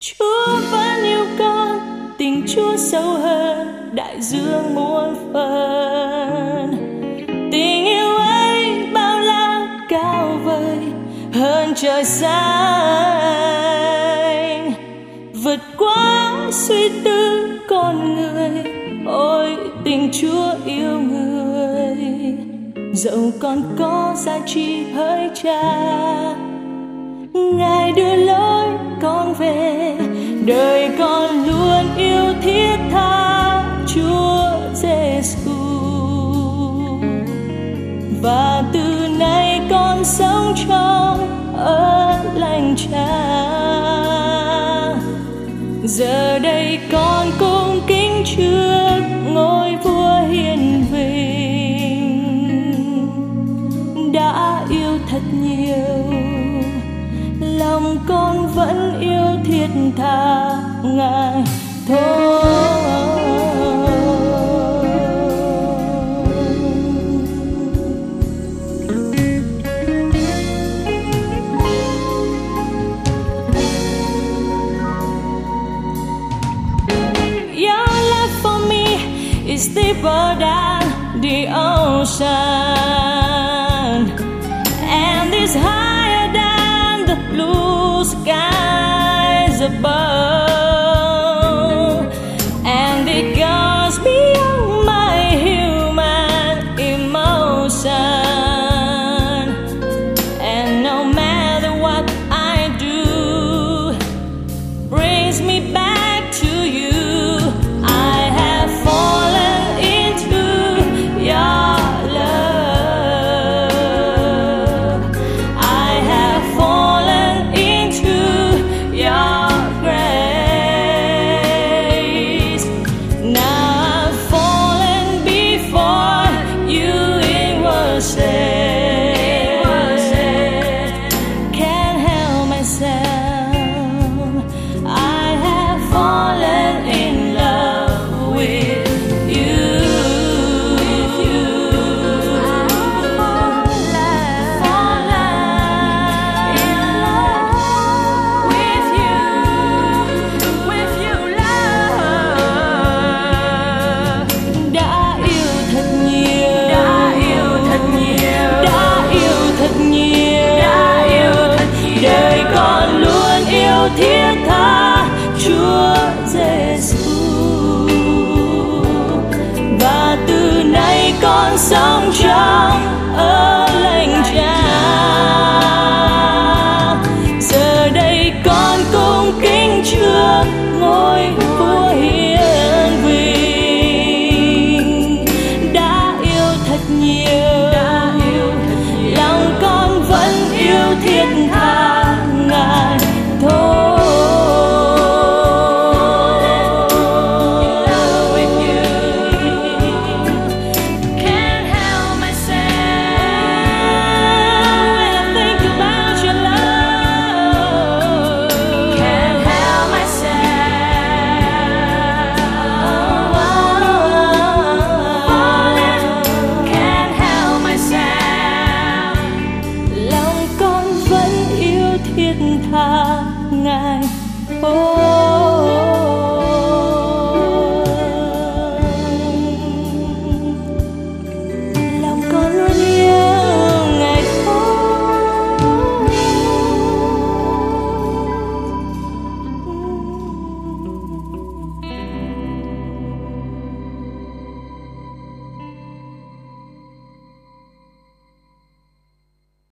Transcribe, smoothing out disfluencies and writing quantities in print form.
Chúa vẫn yêu con, tình Chúa sâu hơn đại dương muôn phần. Tình yêu ấy bao la cao vời hơn trời xanh, vượt quá suy tư con người. Ôi tình Chúa yêu người, dẫu con có giá trị hơi cha, Ngài đưa lối con về. Đời con luôn yêu thiết tha Chúa Giêsu, và từ nay con sống trong ơn lành Cha. Giờ đây con cung kính trước ngôi vua hiền vinh, đã yêu thật nhiều, lòng con vẫn yêu thiết tha Ngài thôi. Your love for me is deeper than the ocean, and is higher than the blue skies above, and it goes beyond my human emotion. And no matter what I do, brings me back to you. I have fallen into your love. I have fallen into your grace. Now I've fallen before you in worship. Can't help myself. I have fallen in love with you. Fallen in love with you, love. Đã yêu thật nhiều, đã yêu thật nhiều, đã yêu thật nhiều, đã yêu thật nhiều. Đời con luôn yêu thiết tha Chúa Giêsu, và từ nay con sống trong ơn lành Cha. Giờ đây con cung kính trước ngôi vua hiền vinh, đã yêu thật nhiều, lòng con vẫn yêu thiết tha Ngài thôi. Can't help myself when I think about your love. Can't help myself. Can't help myself. Lòng con vẫn yêu thiết tha Ngài. Oh.